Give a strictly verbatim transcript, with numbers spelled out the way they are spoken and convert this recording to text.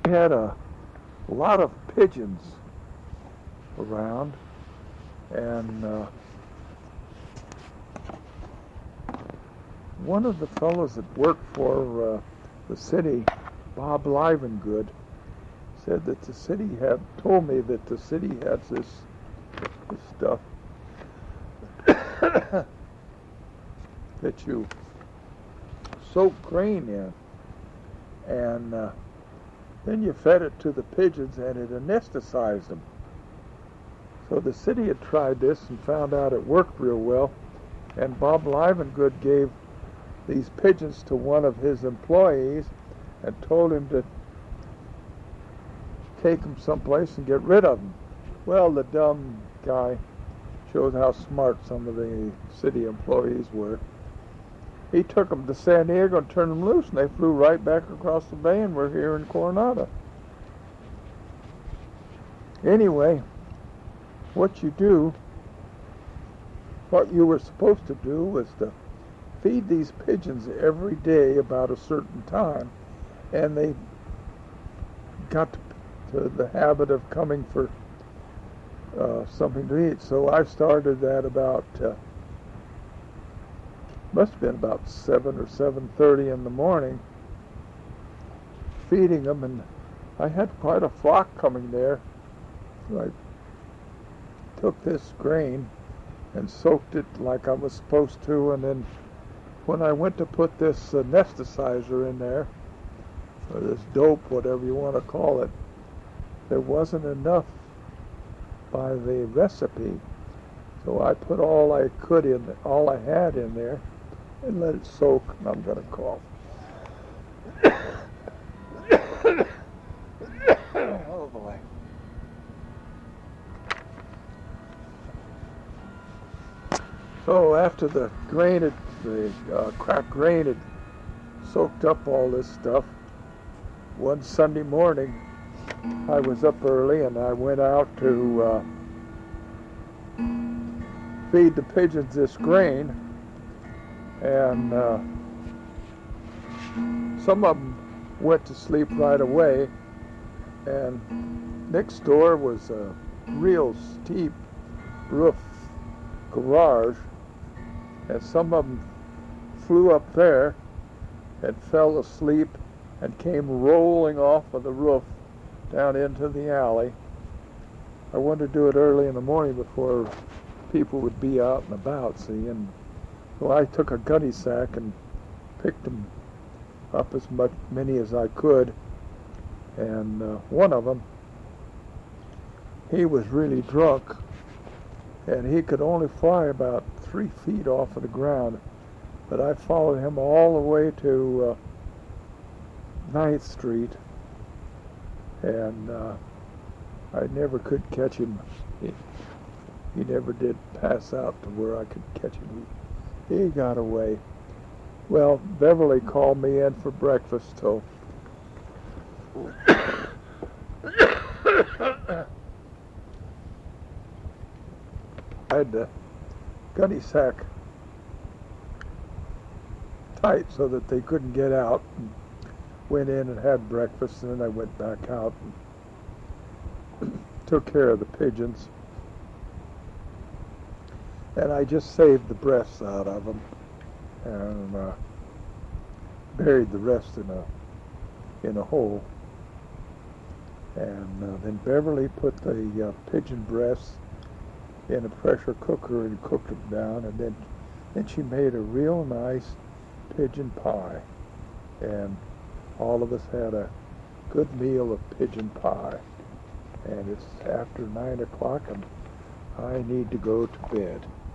had a lot of pigeons around, and uh, one of the fellows that worked for uh, the city, Bob Livengood, said that the city had told me that the city has this, this stuff that you soak grain in, and uh, then you fed it to the pigeons and it anesthetized them. So the city had tried this and found out it worked real well, and Bob Livengood gave these pigeons to one of his employees and told him to take them someplace and get rid of them. Well, the dumb guy shows how smart some of the city employees were. He took them to San Diego and turned them loose, and they flew right back across the bay, and we're here in Coronado. Anyway, what you do, what you were supposed to do was to feed these pigeons every day about a certain time, and they got to, to the habit of coming for uh, something to eat. So I started that about uh, must have been about seven or seven thirty in the morning, feeding them, and I had quite a flock coming there. So I took this grain and soaked it like I was supposed to, and then when I went to put this anesthetizer in there, or this dope, whatever you want to call it, there wasn't enough by the recipe. So I put all I could in, all I had in there, and let it soak, and I'm going to cough. Oh boy. So after the grain, had, the uh, cracked grain had soaked up all this stuff, one Sunday morning I was up early and I went out to uh, feed the pigeons this grain, and uh, some of them went to sleep right away, and next door was a real steep roof garage, and some of them flew up there and fell asleep and came rolling off of the roof down into the alley. I wanted to do it early in the morning before people would be out and about, see, and so I took a gunny sack and picked them up as much many as I could, and uh, one of them, he was really drunk, and he could only fly about three feet off of the ground, but I followed him all the way to uh, ninth Street, and uh, I never could catch him. He, he never did pass out to where I could catch him. He, he got away. Well, Beverly called me in for breakfast, so I had the gunny sack tight so that they couldn't get out, and went in and had breakfast, and then I went back out and took care of the pigeons, and I just saved the breasts out of them and uh, buried the rest in a in a hole, and uh, then Beverly put the uh, pigeon breasts in a pressure cooker and cooked them down, and then then she made a real nice pigeon pie, and all of us had a good meal of pigeon pie. And it's after nine o'clock, and I need to go to bed.